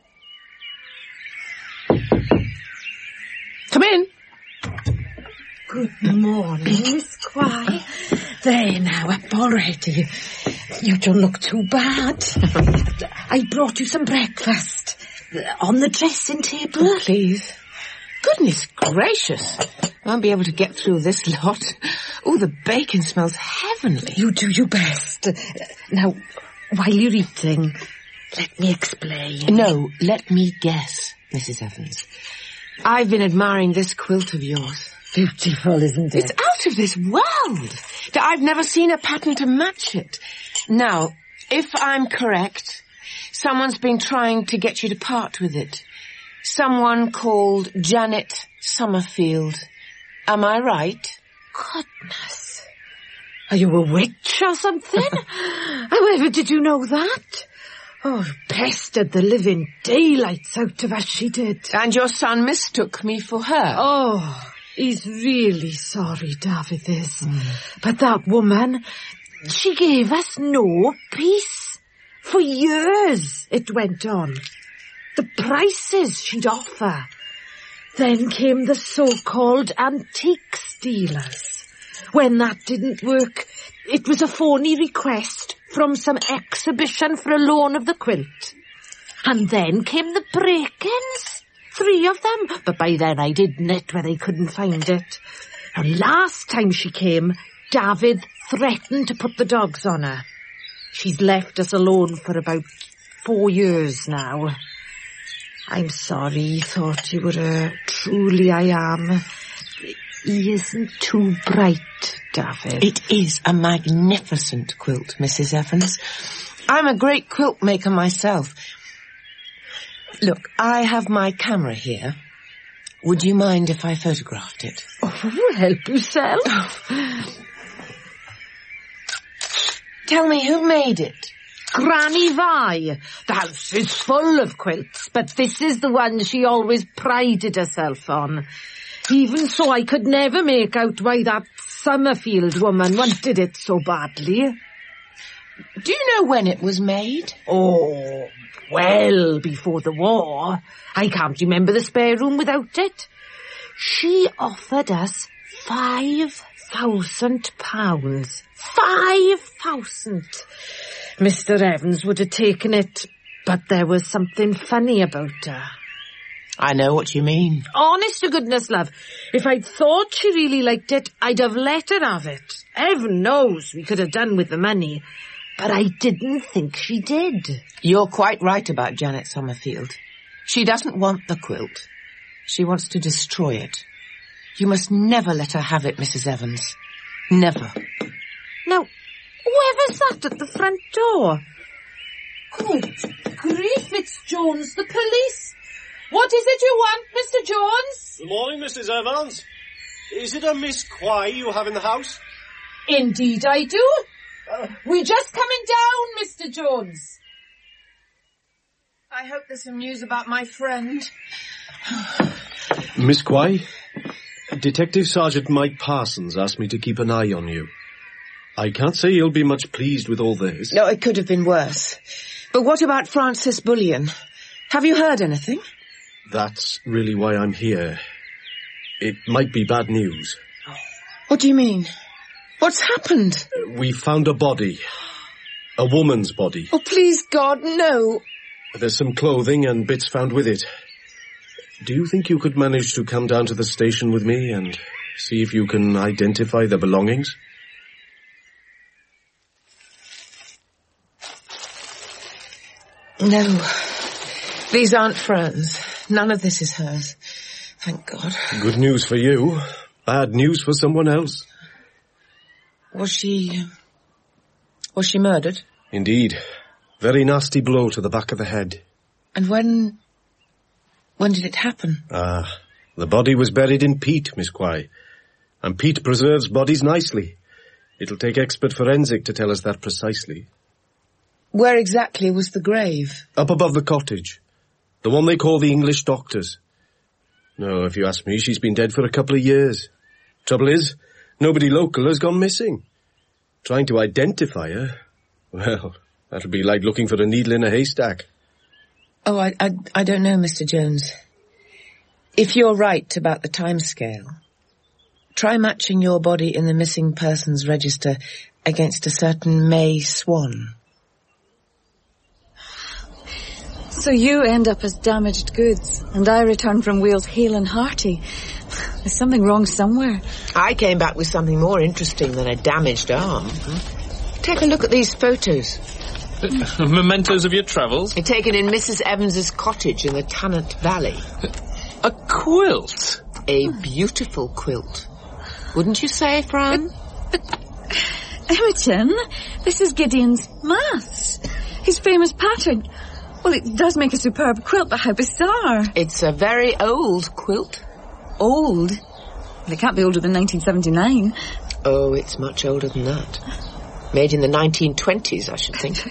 Come in. Good morning, Miss Quay. There now, up already. You don't look too bad. I brought you some breakfast. On the dressing table. Oh, please. Goodness gracious. I won't be able to get through this lot. Oh, the bacon smells heavenly. You do your best. Now, while you're eating, let me explain. No, let me guess, Mrs. Evans. I've been admiring this quilt of yours. Beautiful, isn't it? It's out of this world. I've never seen a pattern to match it. Now, if I'm correct, someone's been trying to get you to part with it. Someone called Janet Summerfield. Am I right? Goodness. Are you a witch or something? However did you know that? Oh, pestered the living daylights out of us, she did. And your son mistook me for her. Oh, he's really sorry, David is. But that woman, she gave us no peace. For years it went on. The prices she'd offer. Then came the so-called antique dealers. When that didn't work, it was a phony request from some exhibition for a loan of the quilt. And then came the break-ins. 3 of them. But by then I'd hidden it where they couldn't find it. And last time she came, David threatened to put the dogs on her. She's left us alone for about 4 years now. I'm sorry he thought you were truly I am. He isn't too bright, David. It is a magnificent quilt, Mrs. Evans. I'm a great quilt maker myself. Look, I have my camera here. Would you mind if I photographed it? Oh, help yourself. Tell me, who made it? Granny Vi. The house is full of quilts, but this is the one she always prided herself on. Even so, I could never make out why that Summerfield woman wanted it so badly. Do you know when it was made? Oh, well before the war. I can't remember the spare room without it. She offered us £5,000. 5,000. Mr. Evans would have taken it, but there was something funny about her. I know what you mean. Honest to goodness, love, if I'd thought she really liked it, I'd have let her have it. Heaven knows we could have done with the money, but I didn't think she did. You're quite right about Janet Summerfield. She doesn't want the quilt. She wants to destroy it. You must never let her have it, Mrs. Evans. Never. Now, whoever's that at the front door? Good grief, it's Jones, the police. What is it you want, Mr. Jones? Good morning, Mrs. Evans. Is it a Miss Quay you have in the house? Indeed I do. We're just coming down, Mr. Jones. I hope there's some news about my friend. Miss Quay, Detective Sergeant Mike Parsons asked me to keep an eye on you. I can't say he'll be much pleased with all this. No, it could have been worse. But what about Francis Bullion? Have you heard anything? That's really why I'm here. It might be bad news. What do you mean? What's happened? We found a body. A woman's body. Oh, please, God, no. There's some clothing and bits found with it. Do you think you could manage to come down to the station with me and see if you can identify the belongings? No. These aren't Fran's. None of this is hers. Thank God. Good news for you. Bad news for someone else. Was she murdered? Indeed. Very nasty blow to the back of the head. And when did it happen? The body was buried in peat, Miss Quay. And peat preserves bodies nicely. It'll take expert forensic to tell us that precisely. Where exactly was the grave? Up above the cottage. The one they call the English Doctors. No, if you ask me, she's been dead for a couple of years. Trouble is, nobody local has gone missing. Trying to identify her, well, that'll be like looking for a needle in a haystack. Oh, I don't know, Mr. Jones. If you're right about the timescale, Try matching your body in the missing persons register against a certain May Swan. So you end up as damaged goods, and I return from Wales hale and hearty. There's something wrong somewhere. I came back with something more interesting than a damaged arm. Take a look at these photos. Mementos of your travels? Taken in Mrs. Evans's cottage in the Tannant Valley. A quilt? A beautiful quilt. Wouldn't you say, Fran? Imogen, this is Gideon's maths. His famous pattern. Well, it does make a superb quilt, but how bizarre. It's a very old quilt. Old? Well, it can't be older than 1979. Oh, it's much older than that. Made in the 1920s, I should think.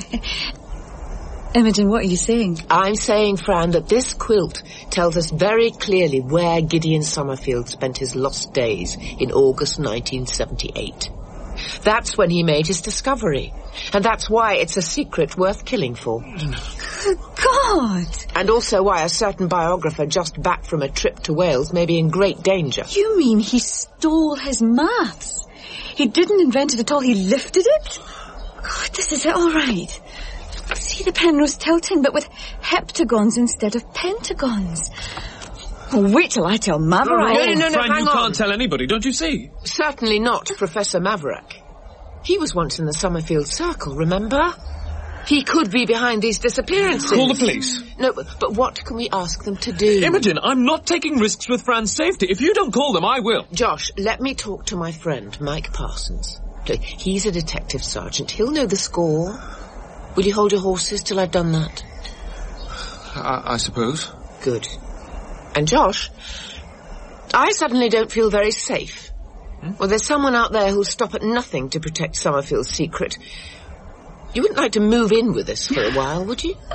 Imogen, what are you saying? I'm saying, Fran, that this quilt tells us very clearly where Gideon Summerfield spent his lost days in August 1978. That's when he made his discovery. And that's why it's a secret worth killing for. Good God! And also why a certain biographer just back from a trip to Wales may be in great danger. You mean he stole his maths? He didn't invent it at all, he lifted it? God, this is it all right. See the Penrose tilting, but with heptagons instead of pentagons. Oh, wait till I tell Maverick. No, Fran, hang you on. can't tell anybody, don't you see? Certainly not Professor Maverick. He was once in the Summerfield Circle, remember? He could be behind these disappearances. Call the police. No, but what can we ask them to do? Imogen, I'm not taking risks with Fran's safety. If you don't call them, I will. Josh, let me talk to my friend, Mike Parsons. He's a detective sergeant. He'll know the score. Will you hold your horses till I've done that? I suppose. Good. And Josh, I suddenly don't feel very safe. Well, there's someone out there who'll stop at nothing to protect Summerfield's secret. You wouldn't like to move in with us for a while, would you?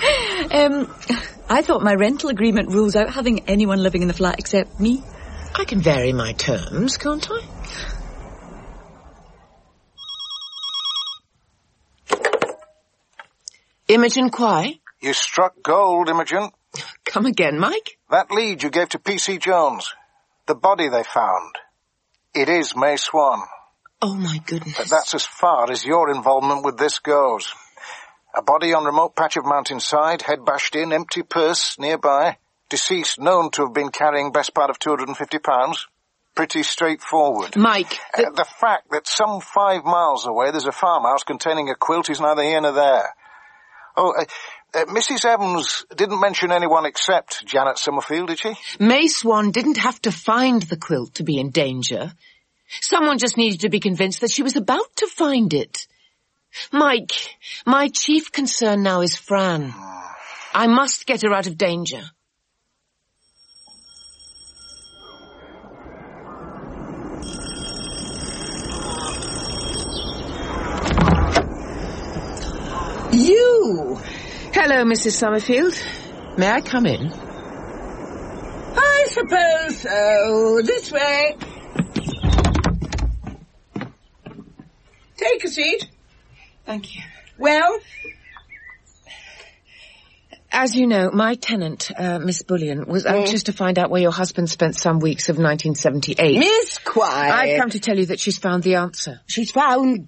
I thought my rental agreement rules out having anyone living in the flat except me. I can vary my terms, can't I? Imogen Quay? You struck gold, Imogen. Come again, Mike? That lead you gave to P.C. Jones. The body they found. It is May Swan. Oh, my goodness. But that's as far as your involvement with this goes. A body on remote patch of mountainside, head bashed in, empty purse nearby. Deceased known to have been carrying best part of £250. Pretty straightforward. Mike... The fact that some 5 miles away there's a farmhouse containing a quilt is neither here nor there. Mrs. Evans didn't mention anyone except Janet Summerfield, did she? May Swan didn't have to find the quilt to be in danger. Someone just needed to be convinced that she was about to find it. Mike, my chief concern now is Fran. I must get her out of danger. You! Hello, Mrs. Summerfield. May I come in? I suppose so. This way. Take a seat. Thank you. Well? As you know, my tenant, Miss Bullion, was anxious to find out where your husband spent some weeks of 1978. Miss Quay. I've come to tell you that she's found the answer. She's found...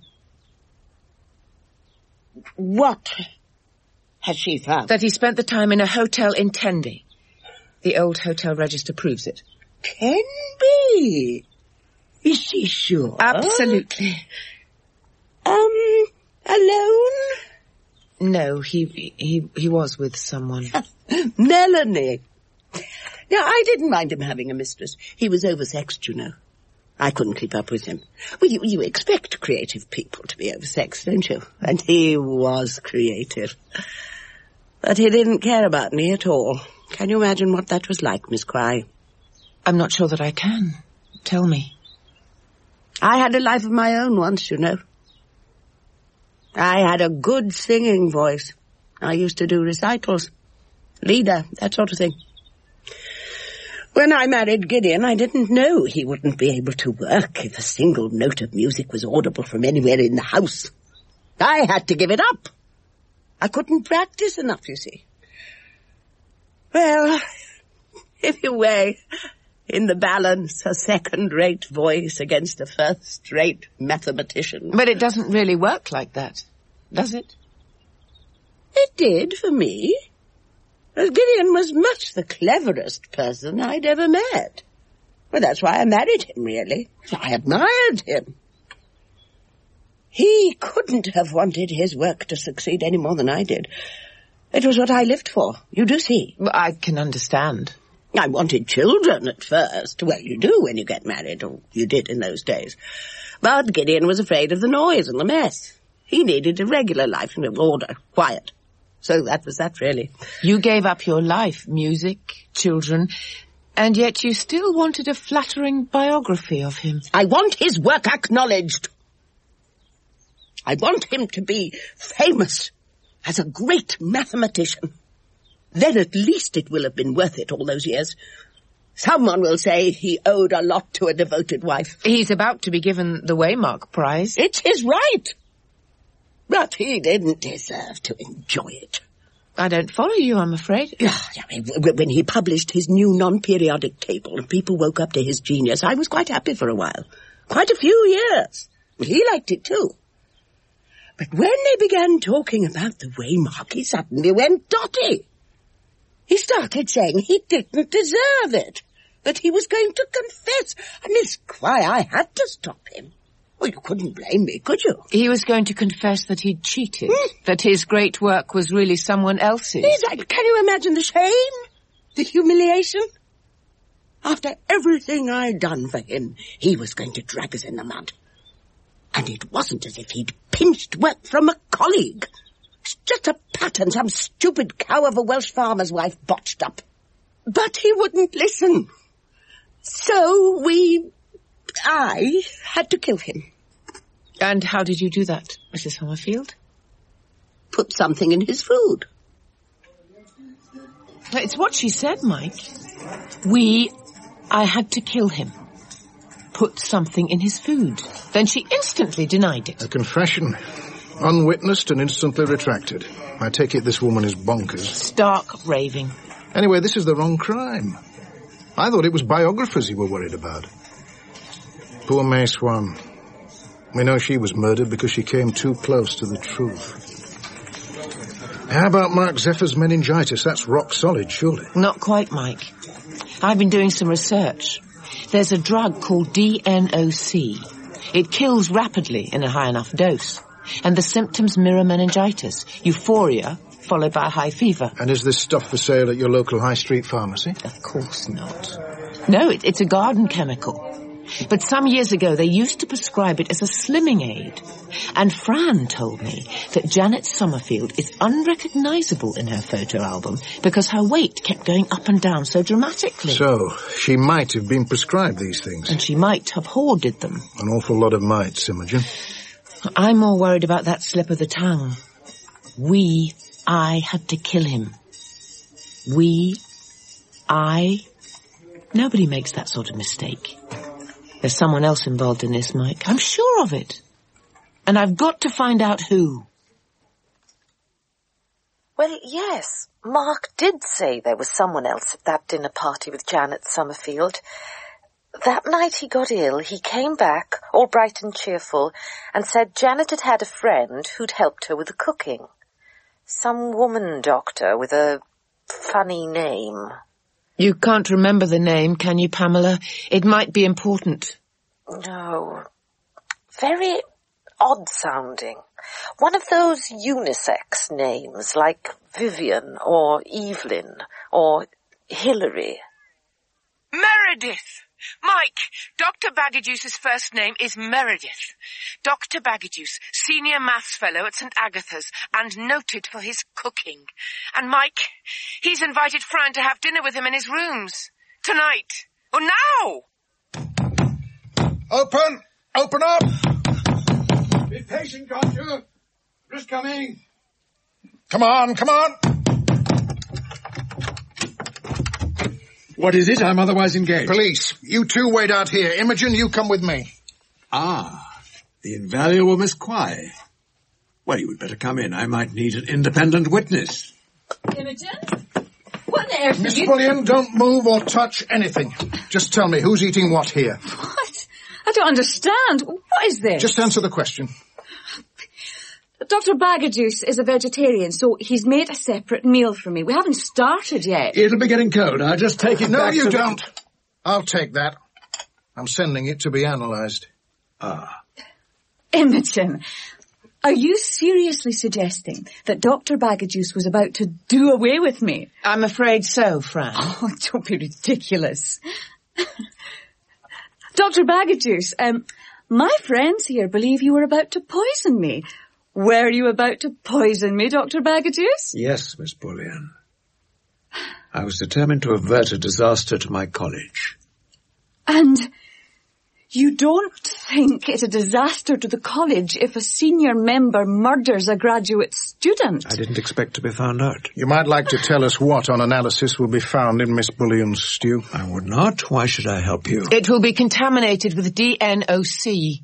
What has she found? That he spent the time in a hotel in Tenby. The old hotel register proves it. Tenby? Is she sure? Absolutely. Alone? No, he was with someone. Melanie. Now, I didn't mind him having a mistress. He was oversexed, you know. I couldn't keep up with him. Well, you expect creative people to be oversexed, don't you? And he was creative. But he didn't care about me at all. Can you imagine what that was like, Miss Quay? I'm not sure that I can. Tell me. I had a life of my own once, you know. I had a good singing voice. I used to do recitals. Leader, that sort of thing. When I married Gideon, I didn't know he wouldn't be able to work if a single note of music was audible from anywhere in the house. I had to give it up. I couldn't practice enough, you see. Well, anyway, In the balance, a second-rate voice against a first-rate mathematician. But it doesn't really work like that, does it? It did for me. Gideon was much the cleverest person I'd ever met. Well, that's why I married him, really. I admired him. He couldn't have wanted his work to succeed any more than I did. It was what I lived for, you do see. Well, I can understand. I wanted children at first. Well, you do when you get married, or you did in those days. But Gideon was afraid of the noise and the mess. He needed a regular life and order, quiet. So that was that, really. You gave up your life, music, children, and yet you still wanted a flattering biography of him. I want his work acknowledged. I want him to be famous as a great mathematician. Then at least it will have been worth it all those years. Someone will say he owed a lot to a devoted wife. He's about to be given the Waymark Prize. It's his right. But he didn't deserve to enjoy it. I don't follow you, I'm afraid. When he published his new non-periodic table and people woke up to his genius, I was quite happy for a while. Quite a few years. He liked it too. But when they began talking about the Waymark, he suddenly went dotty. He started saying he didn't deserve it, that he was going to confess. And Miss Quay, I had to stop him. Well, you couldn't blame me, could you? He was going to confess that he'd cheated, that his great work was really someone else's. Can you imagine the shame? The humiliation? After everything I'd done for him, he was going to drag us in the mud. And it wasn't as if he'd pinched work from a colleague. It's just a pattern some stupid cow of a Welsh farmer's wife botched up. But he wouldn't listen. So I had to kill him. And how did you do that, Mrs. Summerfield? Put something in his food. It's what she said, Mike. I had to kill him. Put something in his food. Then she instantly denied it. A confession. Unwitnessed and instantly retracted. I take it this woman is bonkers. Stark raving. Anyway, this is the wrong crime. I thought it was biographers you were worried about. Poor May Swan. We know she was murdered because she came too close to the truth. How about Mark Zephyr's meningitis? That's rock solid, surely. Not quite, Mike. I've been doing some research. There's a drug called DNOC. It kills rapidly in a high enough dose. And the symptoms mirror meningitis. Euphoria, followed by high fever. And is this stuff for sale at your local high street pharmacy? Of course not. No, it's a garden chemical. But some years ago they used to prescribe it as a slimming aid. And Fran told me that Janet Summerfield is unrecognisable in her photo album because her weight kept going up and down so dramatically. So, she might have been prescribed these things. And she might have hoarded them. An awful lot of mites, Imogen. I'm more worried about that slip of the tongue. I had to kill him. Nobody makes that sort of mistake. There's someone else involved in this, Mike. I'm sure of it. And I've got to find out who. Well, yes. Mark did say there was someone else at that dinner party with Janet Summerfield. That night he got ill, he came back, all bright and cheerful, and said Janet had had a friend who'd helped her with the cooking. Some woman doctor with a funny name. You can't remember the name, can you, Pamela? It might be important. No. Very odd-sounding. One of those unisex names, like Vivian or Evelyn or Hilary. Meredith! Mike, Dr. Baggageus's first name is Meredith. Dr. Baggageus, senior maths fellow at St. Agatha's and noted for his cooking. And Mike, he's invited Fran to have dinner with him in his rooms. Tonight. Or now! Open! Open up! Be patient, can't you? Just coming. Come on, come on! What is it? I'm otherwise engaged. Police, you two wait out here. Imogen, you come with me. Ah, the invaluable Miss Quay. Well, you would better come in. I might need an independent witness. Imogen? What on earth? Miss Bullion, don't move or touch anything. Just tell me, who's eating what here? What? I don't understand. What is this? Just answer the question. Dr. Bagaduce is a vegetarian, so he's made a separate meal for me. We haven't started yet. It'll be getting cold. I'll just take it back. No, you don't. I'll take that. I'm sending it to be analysed. Imogen, are you seriously suggesting that Dr. Bagaduce was about to do away with me? I'm afraid so, Fran. Oh, don't be ridiculous. Dr. Bagaduce, my friends here believe you were about to poison me. Were you about to poison me, Dr. Bagaduce? Yes, Miss Bullion. I was determined to avert a disaster to my college. And you don't think it's a disaster to the college if a senior member murders a graduate student? I didn't expect to be found out. You might like to tell us what on analysis will be found in Miss Bullion's stew. I would not. Why should I help you? It will be contaminated with DNOC.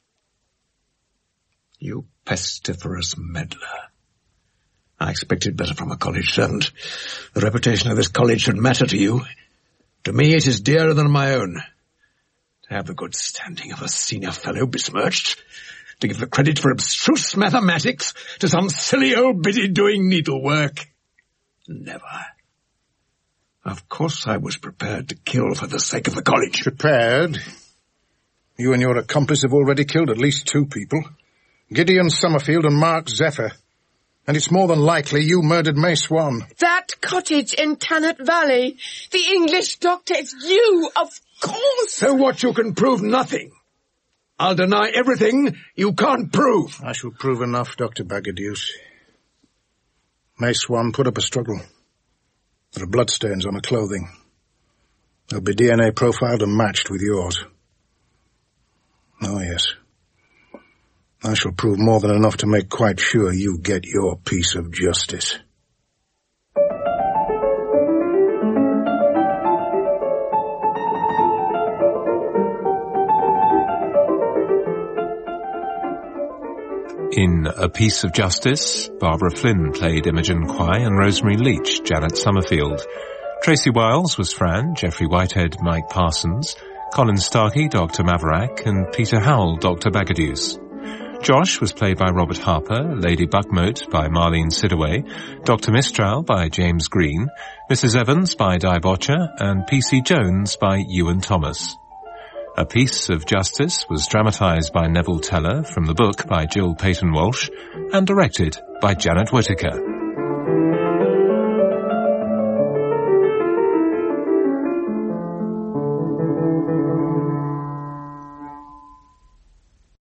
You pestiferous meddler. I expected better from a college servant. The reputation of this college should matter to you. To me it is dearer than my own. To have the good standing of a senior fellow besmirched. To give the credit for abstruse mathematics to some silly old biddy doing needlework. Never. Of course I was prepared to kill for the sake of the college. Prepared? You and your accomplice have already killed at least 2 people. Gideon Summerfield and Mark Zephyr. And it's more than likely you murdered May Swan. That cottage in Tannet Valley. The English doctor, it's you, of course. So what, you can prove nothing? I'll deny everything you can't prove. I shall prove enough, Dr. Bagaduce. May Swan put up a struggle. There are bloodstains on her clothing. They'll be DNA profiled and matched with yours. Oh, yes. I shall prove more than enough to make quite sure you get your piece of justice. In A Piece of Justice, Barbara Flynn played Imogen Quay and Rosemary Leach, Janet Summerfield. Tracy Wiles was Fran, Geoffrey Whitehead, Mike Parsons, Colin Starkey, Dr. Maverack, and Peter Howell, Dr. Bagaduce. Josh was played by Robert Harper, Lady Buckmote by Marlene Sidaway, Dr. Mistral by James Green, Mrs. Evans by Di Botcher, and P.C. Jones by Ewan Thomas. A Piece of Justice was dramatised by Neville Teller from the book by Jill Peyton Walsh and directed by Janet Whittaker.